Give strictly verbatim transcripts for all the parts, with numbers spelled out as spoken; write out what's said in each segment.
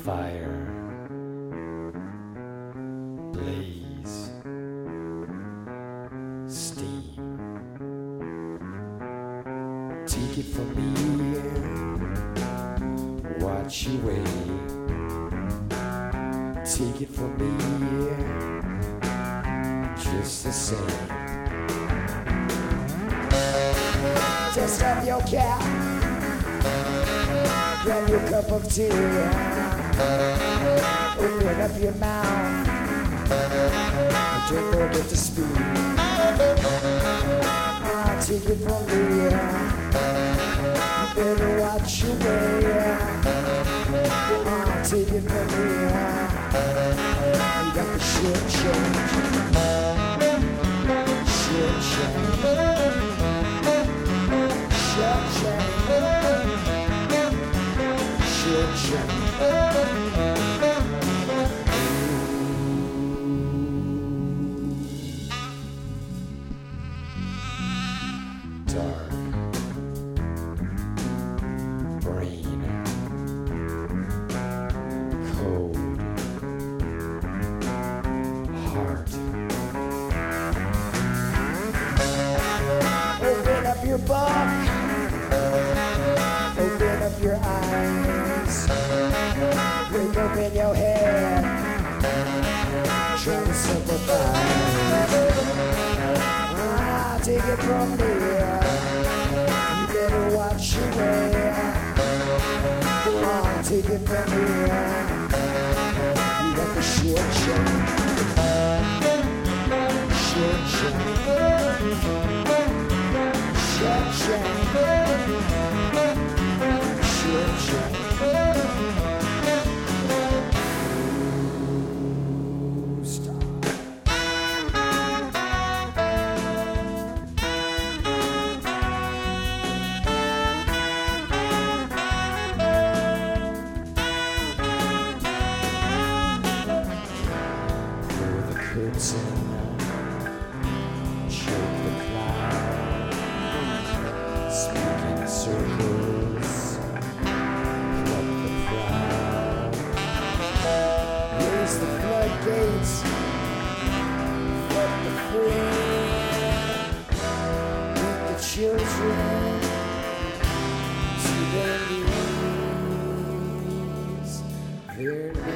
fire, blaze, steam. Take it from me, watch your way. Take it from me, just the same. Dust off your cap, grab your cup of tea, open up your mouth, and don't forget to speak. Ah, take it from me, you better watch your way. Ah, take it from me, you got the short change, short change. Short change, short change. Dark brain, cold heart. Open up your book. Open up your eyes, break open your head, try to sympathize. Ah, take it from me, you better watch your way. Ah, take it from me, you got the short change, short change, short change. Choke the cloud, speak in circles, pluck the proud, raise the floodgates, flood the free, lead the children to their knees, their knees.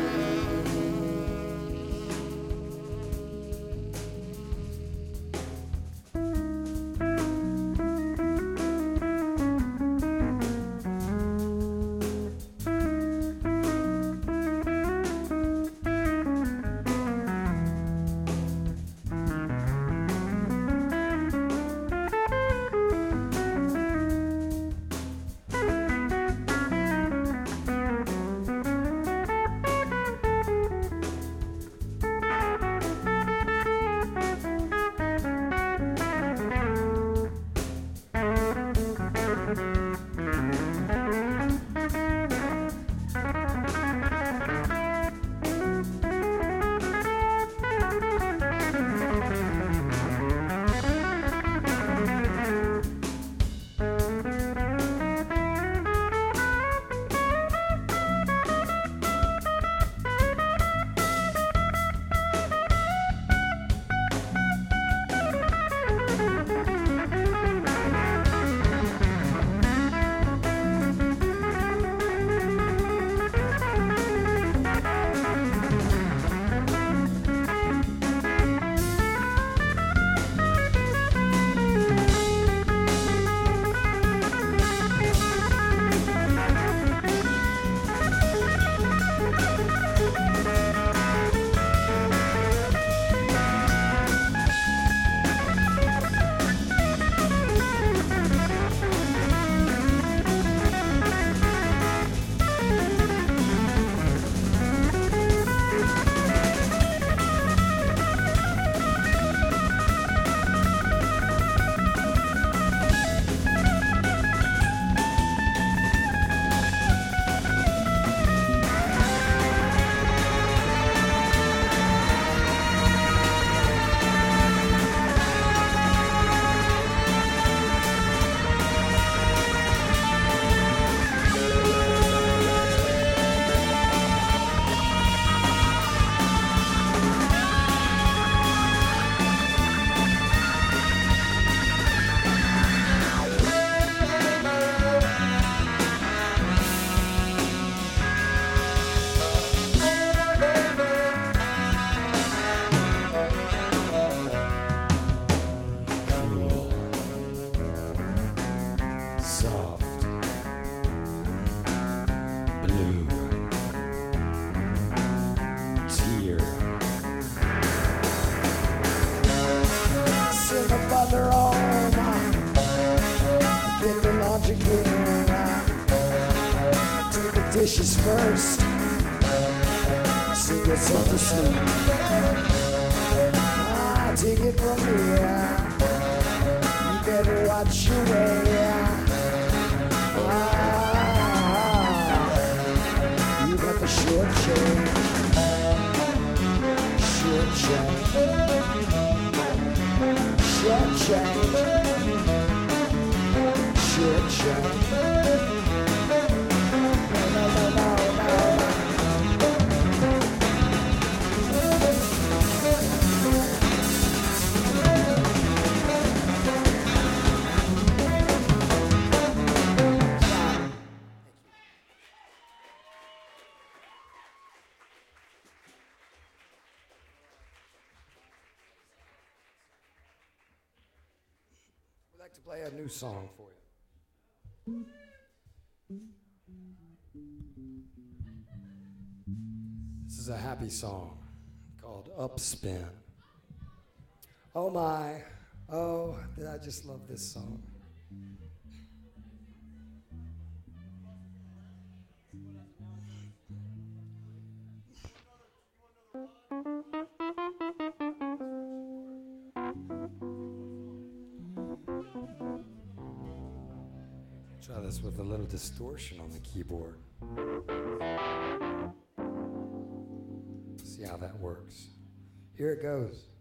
soft blue tear. Send the butler home, get the laundry gear, do the dishes first, sing yourself to sleep. Ah, take it from me, you better watch your way. Ah, you got the short change, short change, short change, short change. No, no, no, no, no. We'd like to play a new song for you. This is a happy song called Upspin. Oh my, oh, I just love this song. Try this with a little distortion on the keyboard. See how that works. Here it goes.